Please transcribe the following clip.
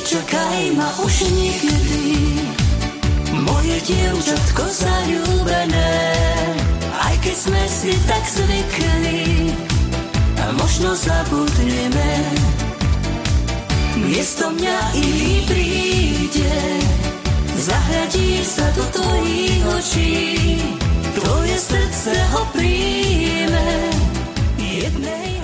nečakaj ma už nikdy, moje dievčatko zaľúbené. Aj keď sme si tak zvykli, a možno zabudneme, miesto mňa iný príde, zahľadí sa do tvojich očí, tvoje srdce ho príjme jednej